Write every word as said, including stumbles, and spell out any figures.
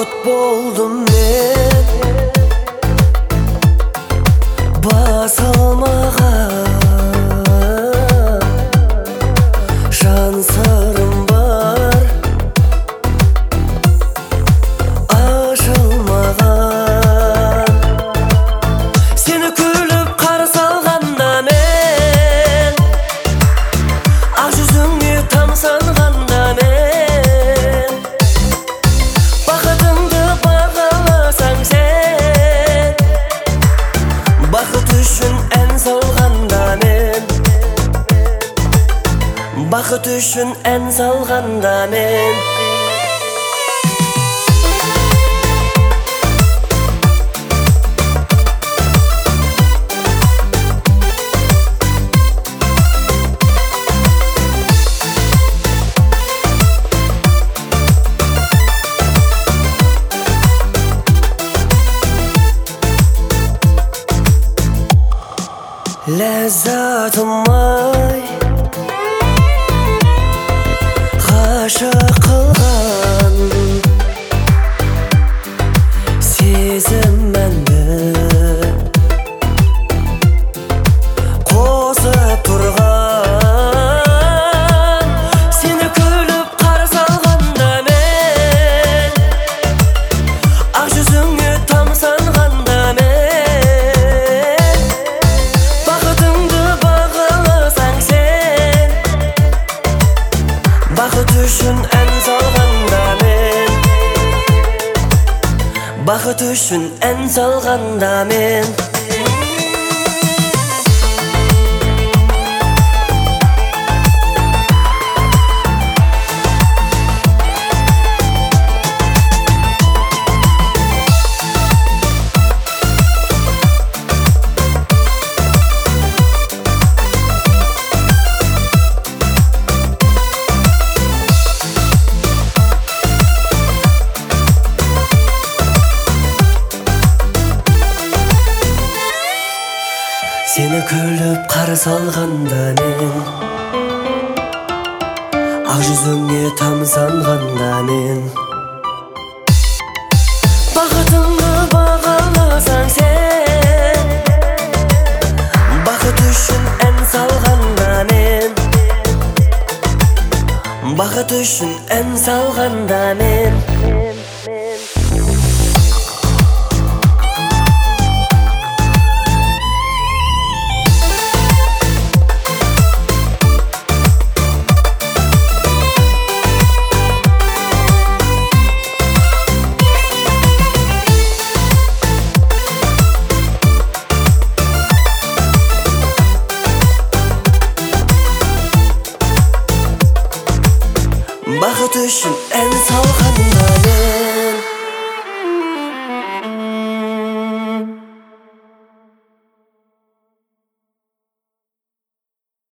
Baqıt boldum men basalmağan şan sarım var aşılmağan. Seni külüp kar salganda men ak yüzüңнү tam sanganda men Baqıtыңды бағаласаң sen Baqıt üçün ән салғанда мен Baqıt üçün ән салғанда мен Ләззатым-ай ғашық қылған сезімімді қосып тұрған. Сені күліп қарсы алғанда мен ақ жүзіңе тамсанғанда мен Baqıt üçün ән салғанда мен Baqıt üçün ән салғанда мен Seni күліп қарсы алғанда мен ақ жүзіңе тамсанғанда мен Бақытыңды бағаласаң сен Бақыт үшін ән салғанда мен Бақыт үшін ән салғанда мен Baqıt üçün ән сал